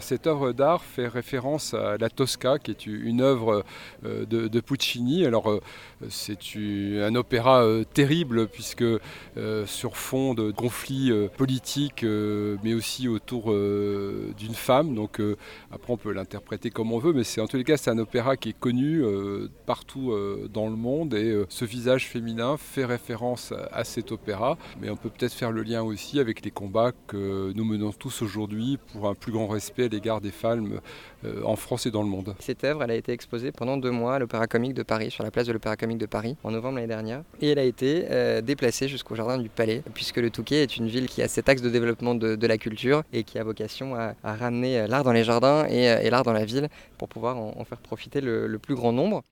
Cette œuvre d'art fait référence à la Tosca, qui est une œuvre de Puccini. Alors, c'est un opéra terrible, puisque sur fond de conflits politiques, mais aussi autour d'une femme. Donc, après, on peut l'interpréter comme on veut, mais en tous les cas, c'est un opéra qui est connu partout dans le monde. Et ce visage féminin fait référence à cet opéra. Mais on peut peut-être faire le lien aussi avec les combats que nous menons tous aujourd'hui pour un plus grand respect à l'égard des femmes en France et dans le monde. Cette œuvre, elle a été exposée pendant 2 mois à l'Opéra Comique de Paris, sur la place de l'Opéra Comique de Paris, en novembre l'année dernière. Et elle a été déplacée jusqu'au jardin du Palais, puisque le Touquet est une ville qui a cet axe de développement de la culture et qui a vocation à ramener l'art dans les jardins et l'art dans la ville pour pouvoir en faire profiter le plus grand nombre.